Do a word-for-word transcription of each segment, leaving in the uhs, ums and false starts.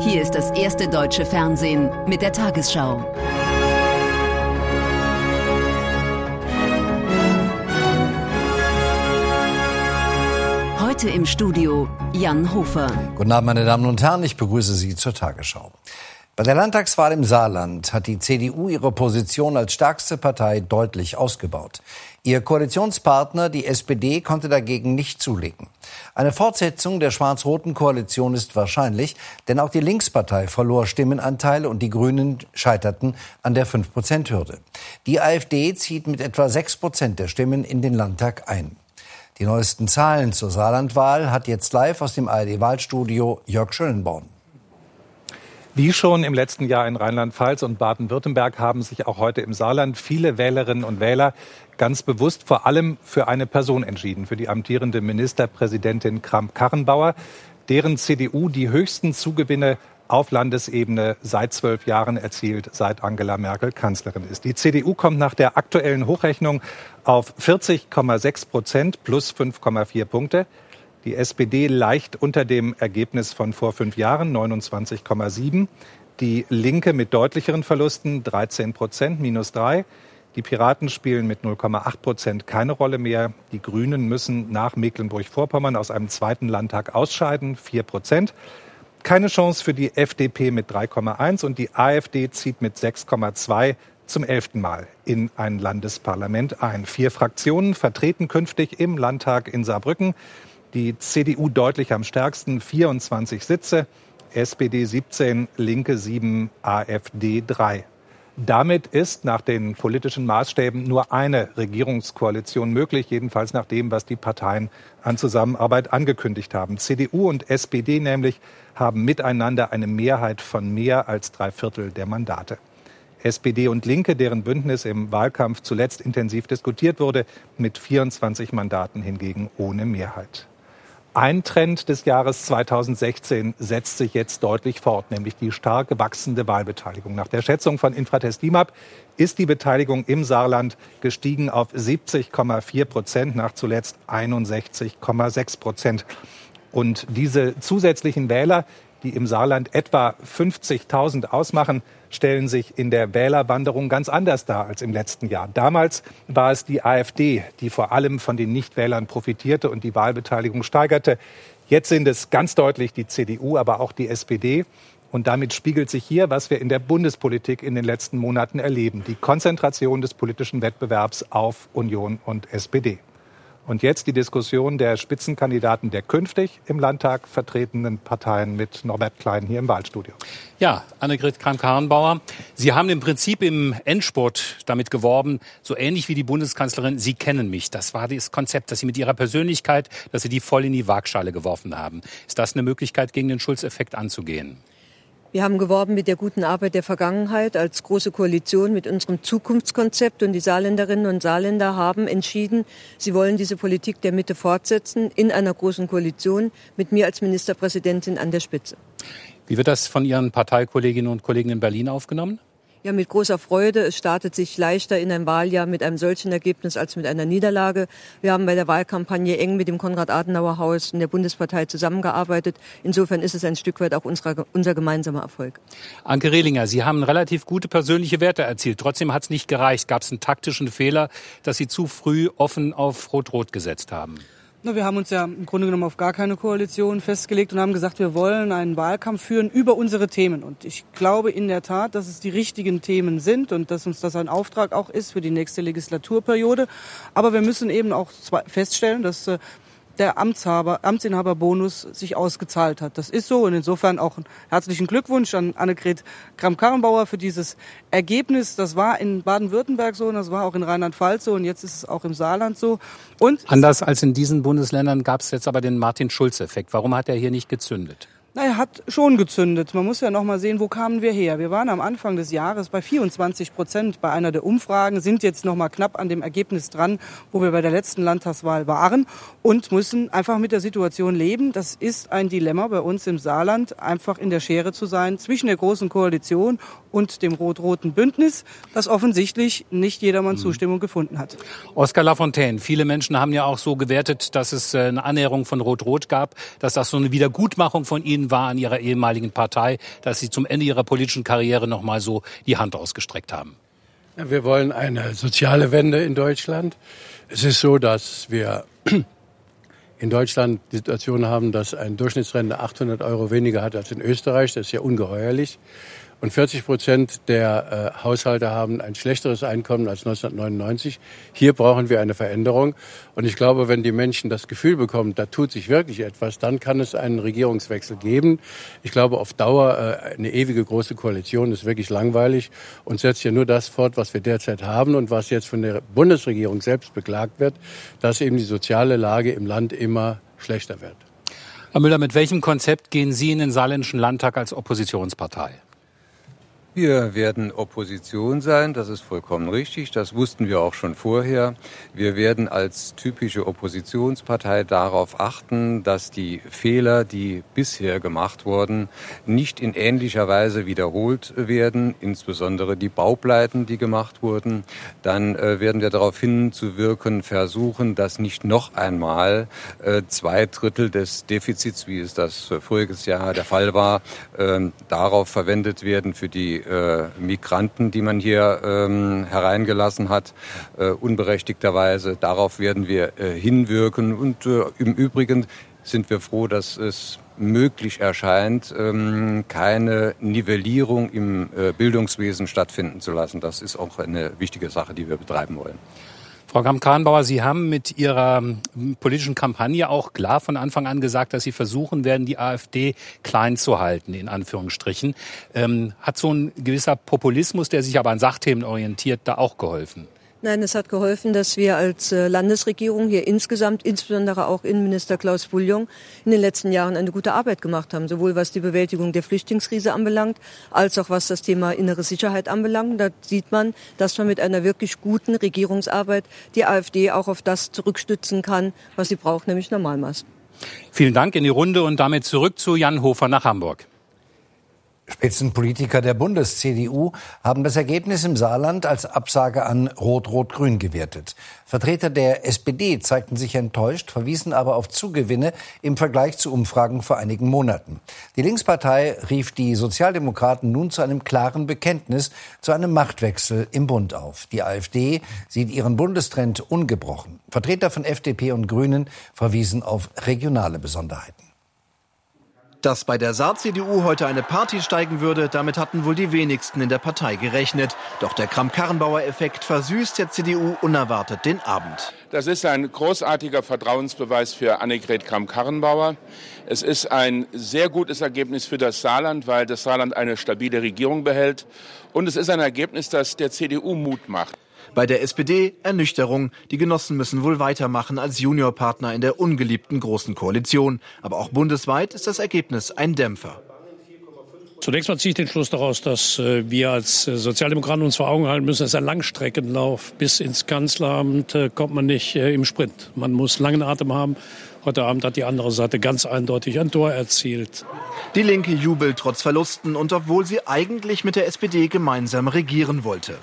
Hier ist das erste deutsche Fernsehen mit der Tagesschau. Heute im Studio Jan Hofer. Guten Abend, meine Damen und Herren, ich begrüße Sie zur Tagesschau. Bei der Landtagswahl im Saarland hat die C D U ihre Position als stärkste Partei deutlich ausgebaut. Ihr Koalitionspartner, die S P D, konnte dagegen nicht zulegen. Eine Fortsetzung der schwarz-roten Koalition ist wahrscheinlich, denn auch die Linkspartei verlor Stimmenanteil und die Grünen scheiterten an der fünf Prozent Hürde. Die AfD zieht mit etwa sechs Prozent der Stimmen in den Landtag ein. Die neuesten Zahlen zur Saarlandwahl hat jetzt live aus dem A R D-Wahlstudio Jörg Schönenborn. Wie schon im letzten Jahr in Rheinland-Pfalz und Baden-Württemberg haben sich auch heute im Saarland viele Wählerinnen und Wähler ganz bewusst vor allem für eine Person entschieden, für die amtierende Ministerpräsidentin Kramp-Karrenbauer, deren C D U die höchsten Zugewinne auf Landesebene seit zwölf Jahren erzielt, seit Angela Merkel Kanzlerin ist. Die C D U kommt nach der aktuellen Hochrechnung auf vierzig Komma sechs Prozent plus fünf Komma vier Punkte. Die S P D leicht unter dem Ergebnis von vor fünf Jahren, neunundzwanzig Komma sieben. Die Linke mit deutlicheren Verlusten, dreizehn Prozent, minus drei. Die Piraten spielen mit null Komma acht Prozent keine Rolle mehr. Die Grünen müssen nach Mecklenburg-Vorpommern aus einem zweiten Landtag ausscheiden, vier Prozent. Keine Chance für die F D P mit drei Komma eins und die A f D zieht mit sechs Komma zwei zum elften Mal in ein Landesparlament ein. Vier Fraktionen vertreten künftig im Landtag in Saarbrücken. Die C D U deutlich am stärksten, vierundzwanzig Sitze, S P D siebzehn, Linke sieben, A f D drei. Damit ist nach den politischen Maßstäben nur eine Regierungskoalition möglich, jedenfalls nach dem, was die Parteien an Zusammenarbeit angekündigt haben. C D U und S P D nämlich haben miteinander eine Mehrheit von mehr als drei Viertel der Mandate. S P D und Linke, deren Bündnis im Wahlkampf zuletzt intensiv diskutiert wurde, mit vierundzwanzig Mandaten hingegen ohne Mehrheit. Ein Trend des Jahres zweitausendsechzehn setzt sich jetzt deutlich fort, nämlich die stark wachsende Wahlbeteiligung. Nach der Schätzung von Infratest DIMAP ist die Beteiligung im Saarland gestiegen auf siebzig Komma vier Prozent, nach zuletzt einundsechzig Komma sechs Prozent. Und diese zusätzlichen Wähler, die im Saarland etwa fünfzigtausend ausmachen, stellen sich in der Wählerwanderung ganz anders dar als im letzten Jahr. Damals war es die A f D, die vor allem von den Nichtwählern profitierte und die Wahlbeteiligung steigerte. Jetzt sind es ganz deutlich die C D U, aber auch die S P D. Und damit spiegelt sich hier, was wir in der Bundespolitik in den letzten Monaten erleben, die Konzentration des politischen Wettbewerbs auf Union und S P D. Und jetzt die Diskussion der Spitzenkandidaten der künftig im Landtag vertretenen Parteien mit Norbert Klein hier im Wahlstudio. Ja, Annegret Kramp-Karrenbauer, Sie haben im Prinzip im Endspurt damit geworben, so ähnlich wie die Bundeskanzlerin, Sie kennen mich. Das war das Konzept, dass Sie mit Ihrer Persönlichkeit, dass Sie die voll in die Waagschale geworfen haben. Ist das eine Möglichkeit, gegen den Schulz-Effekt anzugehen? Wir haben geworben mit der guten Arbeit der Vergangenheit als große Koalition mit unserem Zukunftskonzept. Und die Saarländerinnen und Saarländer haben entschieden, sie wollen diese Politik der Mitte fortsetzen in einer großen Koalition mit mir als Ministerpräsidentin an der Spitze. Wie wird das von Ihren Parteikolleginnen und Kollegen in Berlin aufgenommen? Ja, mit großer Freude. Es startet sich leichter in ein Wahljahr mit einem solchen Ergebnis als mit einer Niederlage. Wir haben bei der Wahlkampagne eng mit dem Konrad-Adenauer-Haus und der Bundespartei zusammengearbeitet. Insofern ist es ein Stück weit auch unser, unser gemeinsamer Erfolg. Anke Rehlinger, Sie haben relativ gute persönliche Werte erzielt. Trotzdem hat es nicht gereicht. Gab es einen taktischen Fehler, dass Sie zu früh offen auf Rot-Rot gesetzt haben? Na, wir haben uns ja im Grunde genommen auf gar keine Koalition festgelegt und haben gesagt, wir wollen einen Wahlkampf führen über unsere Themen. Und ich glaube in der Tat, dass es die richtigen Themen sind und dass uns das ein Auftrag auch ist für die nächste Legislaturperiode. Aber wir müssen eben auch feststellen, dass der Amtshaber, Amtsinhaberbonus sich ausgezahlt hat. Das ist so und insofern auch einen herzlichen Glückwunsch an Annegret Kramp-Karrenbauer für dieses Ergebnis. Das war in Baden-Württemberg so und das war auch in Rheinland-Pfalz so und jetzt ist es auch im Saarland so. Und anders als in diesen Bundesländern gab es jetzt aber den Martin-Schulz-Effekt. Warum hat er hier nicht gezündet? Na, er hat schon gezündet. Man muss ja noch mal sehen, wo kamen wir her? Wir waren am Anfang des Jahres bei vierundzwanzig Prozent bei einer der Umfragen, sind jetzt noch mal knapp an dem Ergebnis dran, wo wir bei der letzten Landtagswahl waren und müssen einfach mit der Situation leben. Das ist ein Dilemma bei uns im Saarland, einfach in der Schere zu sein zwischen der Großen Koalition und dem rot-roten Bündnis, das offensichtlich nicht jedermann Zustimmung gefunden hat. Oskar Lafontaine, viele Menschen haben ja auch so gewertet, dass es eine Annäherung von Rot-Rot gab, dass das so eine Wiedergutmachung von Ihnen Ihnen war an Ihrer ehemaligen Partei, dass Sie zum Ende Ihrer politischen Karriere noch mal so die Hand ausgestreckt haben? Ja, wir wollen eine soziale Wende in Deutschland. Es ist so, dass wir in Deutschland die Situation haben, dass ein Durchschnittsrentner achthundert Euro weniger hat als in Österreich. Das ist ja ungeheuerlich. Und vierzig Prozent der äh, Haushalte haben ein schlechteres Einkommen als neunzehnhundertneunundneunzig. Hier brauchen wir eine Veränderung. Und ich glaube, wenn die Menschen das Gefühl bekommen, da tut sich wirklich etwas, dann kann es einen Regierungswechsel geben. Ich glaube, auf Dauer äh, eine ewige große Koalition ist wirklich langweilig und setzt ja nur das fort, was wir derzeit haben und was jetzt von der Bundesregierung selbst beklagt wird, dass eben die soziale Lage im Land immer schlechter wird. Herr Müller, mit welchem Konzept gehen Sie in den Saarländischen Landtag als Oppositionspartei? Wir werden Opposition sein, das ist vollkommen richtig, das wussten wir auch schon vorher. Wir werden als typische Oppositionspartei darauf achten, dass die Fehler, die bisher gemacht wurden, nicht in ähnlicher Weise wiederholt werden, insbesondere die Baupleiten, die gemacht wurden. Dann äh, werden wir darauf hinzuwirken, versuchen, dass nicht noch einmal äh, zwei Drittel des Defizits, wie es das voriges Jahr der Fall war, äh, darauf verwendet werden für die Äh, Migranten, die man hier ähm, hereingelassen hat, äh, unberechtigterweise. Darauf werden wir äh, hinwirken. Und äh, im Übrigen sind wir froh, dass es möglich erscheint, ähm, keine Nivellierung im äh, Bildungswesen stattfinden zu lassen. Das ist auch eine wichtige Sache, die wir betreiben wollen. Frau Kramp-Karrenbauer, Sie haben mit Ihrer politischen Kampagne auch klar von Anfang an gesagt, dass Sie versuchen werden, die AfD klein zu halten, in Anführungsstrichen. Ähm, hat so ein gewisser Populismus, der sich aber an Sachthemen orientiert, da auch geholfen? Nein, es hat geholfen, dass wir als Landesregierung hier insgesamt, insbesondere auch Innenminister Klaus Bouillon, in den letzten Jahren eine gute Arbeit gemacht haben, sowohl was die Bewältigung der Flüchtlingskrise anbelangt, als auch was das Thema innere Sicherheit anbelangt. Da sieht man, dass man mit einer wirklich guten Regierungsarbeit die AfD auch auf das zurückstützen kann, was sie braucht, nämlich Normalmaß. Vielen Dank in die Runde und damit zurück zu Jan Hofer nach Hamburg. Spitzenpolitiker der Bundes-C D U haben das Ergebnis im Saarland als Absage an Rot-Rot-Grün gewertet. Vertreter der S P D zeigten sich enttäuscht, verwiesen aber auf Zugewinne im Vergleich zu Umfragen vor einigen Monaten. Die Linkspartei rief die Sozialdemokraten nun zu einem klaren Bekenntnis zu einem Machtwechsel im Bund auf. Die AfD sieht ihren Bundestrend ungebrochen. Vertreter von F D P und Grünen verwiesen auf regionale Besonderheiten. Dass bei der Saar-C D U heute eine Party steigen würde, damit hatten wohl die wenigsten in der Partei gerechnet. Doch der Kramp-Karrenbauer-Effekt versüßt der C D U unerwartet den Abend. Das ist ein großartiger Vertrauensbeweis für Annegret Kramp-Karrenbauer. Es ist ein sehr gutes Ergebnis für das Saarland, weil das Saarland eine stabile Regierung behält. Und es ist ein Ergebnis, das der C D U Mut macht. Bei der S P D Ernüchterung. Die Genossen müssen wohl weitermachen als Juniorpartner in der ungeliebten Großen Koalition. Aber auch bundesweit ist das Ergebnis ein Dämpfer. Zunächst mal ziehe ich den Schluss daraus, dass äh, wir als äh, Sozialdemokraten uns vor Augen halten müssen, es ist ein Langstreckenlauf. Bis ins Kanzleramt äh, kommt man nicht äh, im Sprint. Man muss langen Atem haben. Heute Abend hat die andere Seite ganz eindeutig ein Tor erzielt. Die Linke jubelt trotz Verlusten und obwohl sie eigentlich mit der S P D gemeinsam regieren wollte.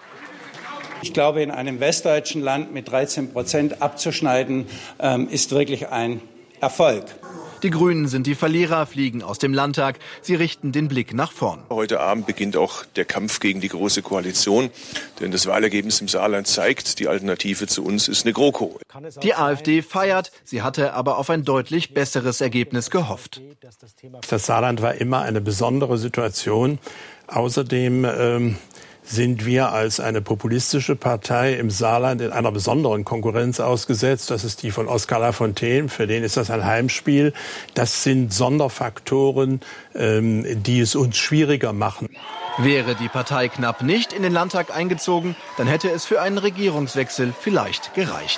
Ich glaube, in einem westdeutschen Land mit dreizehn Prozent abzuschneiden, ähm, ist wirklich ein Erfolg. Die Grünen sind die Verlierer, fliegen aus dem Landtag. Sie richten den Blick nach vorn. Heute Abend beginnt auch der Kampf gegen die Große Koalition. Denn das Wahlergebnis im Saarland zeigt, die Alternative zu uns ist eine GroKo. Die AfD feiert. Sie hatte aber auf ein deutlich besseres Ergebnis gehofft. Das Saarland war immer eine besondere Situation. Außerdem ähm sind wir als eine populistische Partei im Saarland in einer besonderen Konkurrenz ausgesetzt. Das ist die von Oskar Lafontaine. Für den ist das ein Heimspiel. Das sind Sonderfaktoren, ähm, die es uns schwieriger machen. Wäre die Partei knapp nicht in den Landtag eingezogen, dann hätte es für einen Regierungswechsel vielleicht gereicht.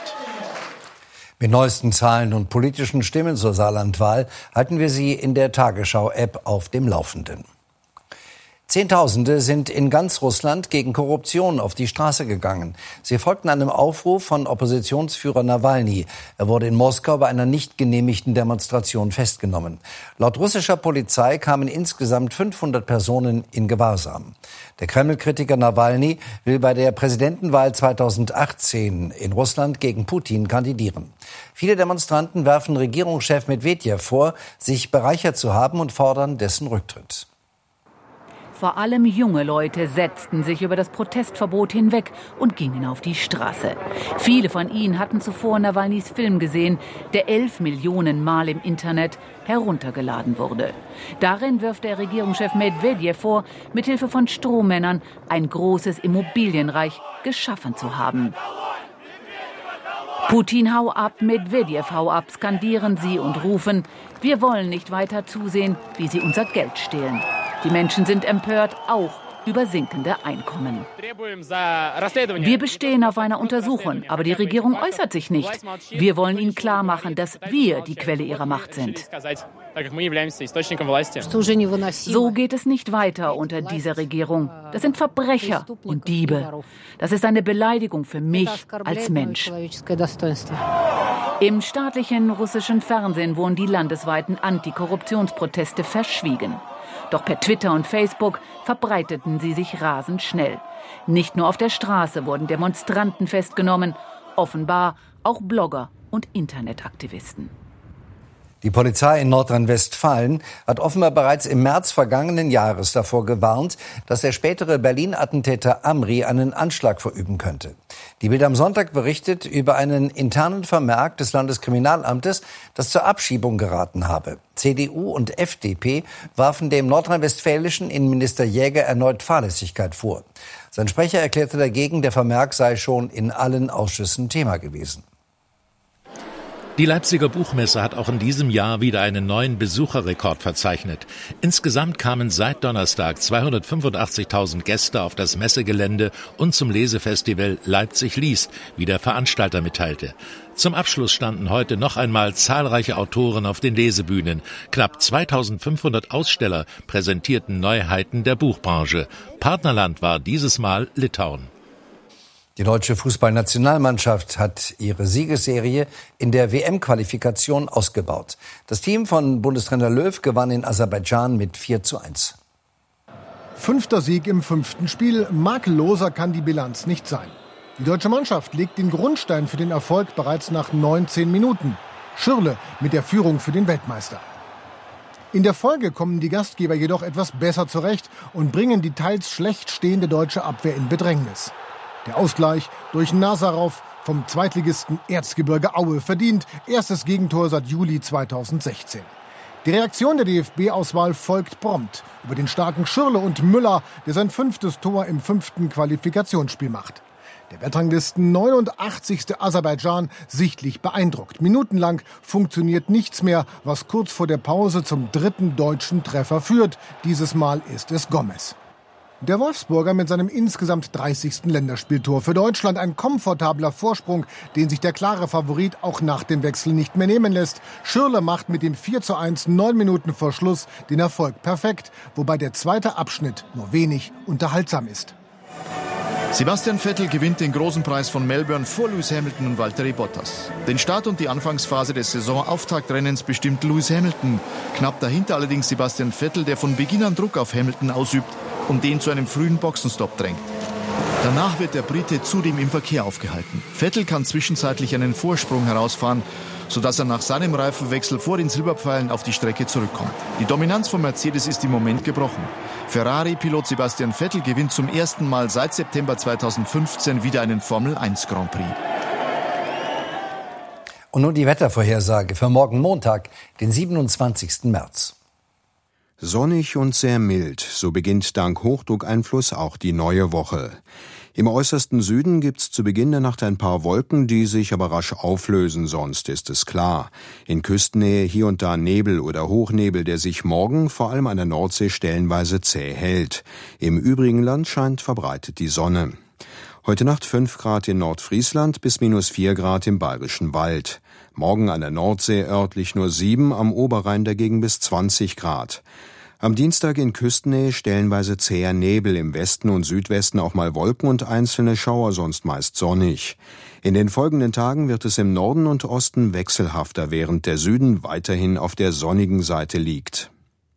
Mit neuesten Zahlen und politischen Stimmen zur Saarlandwahl halten wir Sie in der Tagesschau-App auf dem Laufenden. Zehntausende sind in ganz Russland gegen Korruption auf die Straße gegangen. Sie folgten einem Aufruf von Oppositionsführer Nawalny. Er wurde in Moskau bei einer nicht genehmigten Demonstration festgenommen. Laut russischer Polizei kamen insgesamt fünfhundert Personen in Gewahrsam. Der Kreml-Kritiker Nawalny will bei der Präsidentenwahl zweitausendachtzehn in Russland gegen Putin kandidieren. Viele Demonstranten werfen Regierungschef Medwedew vor, sich bereichert zu haben und fordern dessen Rücktritt. Vor allem junge Leute setzten sich über das Protestverbot hinweg und gingen auf die Straße. Viele von ihnen hatten zuvor Nawalnys Film gesehen, der elf Millionen Mal im Internet heruntergeladen wurde. Darin wirft der Regierungschef Medwedew vor, mithilfe von Strohmännern ein großes Immobilienreich geschaffen zu haben. Putin hau ab, Medwedew hau ab, skandieren sie und rufen, wir wollen nicht weiter zusehen, wie sie unser Geld stehlen. Die Menschen sind empört, auch über sinkende Einkommen. Wir bestehen auf einer Untersuchung, aber die Regierung äußert sich nicht. Wir wollen ihnen klar machen, dass wir die Quelle ihrer Macht sind. So geht es nicht weiter unter dieser Regierung. Das sind Verbrecher und Diebe. Das ist eine Beleidigung für mich als Mensch. Im staatlichen russischen Fernsehen wurden die landesweiten Antikorruptionsproteste verschwiegen. Doch per Twitter und Facebook verbreiteten sie sich rasend schnell. Nicht nur auf der Straße wurden Demonstranten festgenommen, offenbar auch Blogger und Internetaktivisten. Die Polizei in Nordrhein-Westfalen hat offenbar bereits im März vergangenen Jahres davor gewarnt, dass der spätere Berlin-Attentäter Amri einen Anschlag verüben könnte. Die Bild am Sonntag berichtet über einen internen Vermerk des Landeskriminalamtes, das zur Abschiebung geraten habe. C D U und F D P warfen dem nordrhein-westfälischen Innenminister Jäger erneut Fahrlässigkeit vor. Sein Sprecher erklärte dagegen, der Vermerk sei schon in allen Ausschüssen Thema gewesen. Die Leipziger Buchmesse hat auch in diesem Jahr wieder einen neuen Besucherrekord verzeichnet. Insgesamt kamen seit Donnerstag zweihundertfünfundachtzigtausend Gäste auf das Messegelände und zum Lesefestival Leipzig liest, wie der Veranstalter mitteilte. Zum Abschluss standen heute noch einmal zahlreiche Autoren auf den Lesebühnen. Knapp zweitausendfünfhundert Aussteller präsentierten Neuheiten der Buchbranche. Partnerland war dieses Mal Litauen. Die deutsche Fußballnationalmannschaft hat ihre Siegesserie in der W M-Qualifikation ausgebaut. Das Team von Bundestrainer Löw gewann in Aserbaidschan mit vier zu eins. Fünfter Sieg im fünften Spiel. Makelloser kann die Bilanz nicht sein. Die deutsche Mannschaft legt den Grundstein für den Erfolg bereits nach neunzehn Minuten. Schürrle mit der Führung für den Weltmeister. In der Folge kommen die Gastgeber jedoch etwas besser zurecht und bringen die teils schlecht stehende deutsche Abwehr in Bedrängnis. Der Ausgleich durch Nazarov vom Zweitligisten Erzgebirge Aue verdient. Erstes Gegentor seit Juli zweitausendsechzehn. Die Reaktion der D F B-Auswahl folgt prompt über den starken Schürrle und Müller, der sein fünftes Tor im fünften Qualifikationsspiel macht. Der Weltranglisten neunundachtzigste Aserbaidschan sichtlich beeindruckt. Minutenlang funktioniert nichts mehr, was kurz vor der Pause zum dritten deutschen Treffer führt. Dieses Mal ist es Gomez. Der Wolfsburger mit seinem insgesamt dreißigsten Länderspieltor für Deutschland. Ein komfortabler Vorsprung, den sich der klare Favorit auch nach dem Wechsel nicht mehr nehmen lässt. Schürrle macht mit dem vier zu eins neun Minuten vor Schluss den Erfolg perfekt, wobei der zweite Abschnitt nur wenig unterhaltsam ist. Sebastian Vettel gewinnt den großen Preis von Melbourne vor Lewis Hamilton und Valtteri Bottas. Den Start und die Anfangsphase des Saisonauftaktrennens bestimmt Lewis Hamilton. Knapp dahinter allerdings Sebastian Vettel, der von Beginn an Druck auf Hamilton ausübt und den zu einem frühen Boxenstopp drängt. Danach wird der Brite zudem im Verkehr aufgehalten. Vettel kann zwischenzeitlich einen Vorsprung herausfahren, sodass er nach seinem Reifenwechsel vor den Silberpfeilen auf die Strecke zurückkommt. Die Dominanz von Mercedes ist im Moment gebrochen. Ferrari-Pilot Sebastian Vettel gewinnt zum ersten Mal seit September zweitausendfünfzehn wieder einen Formel eins Grand Prix. Und nun die Wettervorhersage für morgen Montag, den siebenundzwanzigsten März. Sonnig und sehr mild, so beginnt dank Hochdruckeinfluss auch die neue Woche. Im äußersten Süden gibt's zu Beginn der Nacht ein paar Wolken, die sich aber rasch auflösen, sonst ist es klar. In Küstennähe hier und da Nebel oder Hochnebel, der sich morgen vor allem an der Nordsee stellenweise zäh hält. Im übrigen Land scheint verbreitet die Sonne. Heute Nacht fünf Grad in Nordfriesland bis minus vier Grad im Bayerischen Wald. Morgen an der Nordsee örtlich nur sieben, am Oberrhein dagegen bis zwanzig Grad. Am Dienstag in Küstennähe stellenweise zäher Nebel, im Westen und Südwesten auch mal Wolken und einzelne Schauer, sonst meist sonnig. In den folgenden Tagen wird es im Norden und Osten wechselhafter, während der Süden weiterhin auf der sonnigen Seite liegt.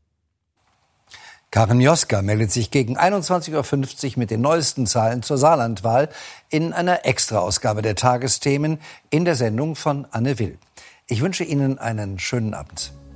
Karin Mioska meldet sich gegen einundzwanzig Uhr fünfzig mit den neuesten Zahlen zur Saarlandwahl in einer Extraausgabe der Tagesthemen in der Sendung von Anne Will. Ich wünsche Ihnen einen schönen Abend.